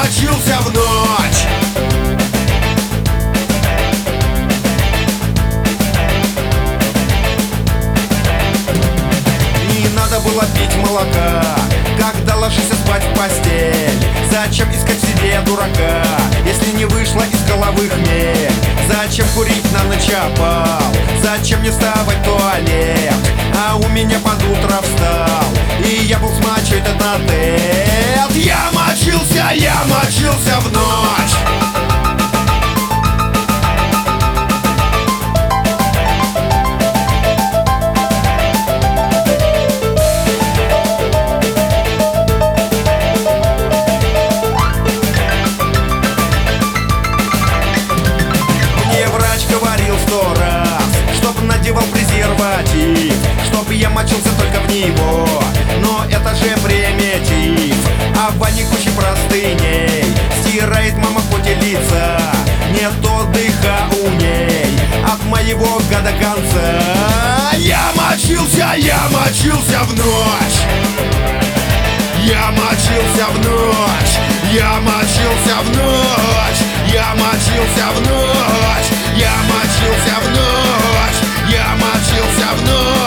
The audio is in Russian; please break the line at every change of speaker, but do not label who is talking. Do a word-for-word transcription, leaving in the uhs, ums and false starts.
мочился в ночь. Не надо было пить молока, когда ложишься спать в постель. Зачем искать в себе дурака, если не вышло из головы хмель? Зачем курить на ночь опал? Зачем мне вставать в туалет? А у меня под утро встал, и я был с мачо тет-а-тет. Я мочился, я мочился в ночь. Говорил сто раз, чтоб надевал презерватив, чтоб я мочился только в него, но это же примитив. А в бане куча простыней, стирает мама потелица, нет отдыха у ней от моего года конца. Я мочился, я мочился в ночь. Я мочился в ночь. Я мочился в ночь. Я мочился в ночь. Я мочился в ночь. Я мочился в ночь.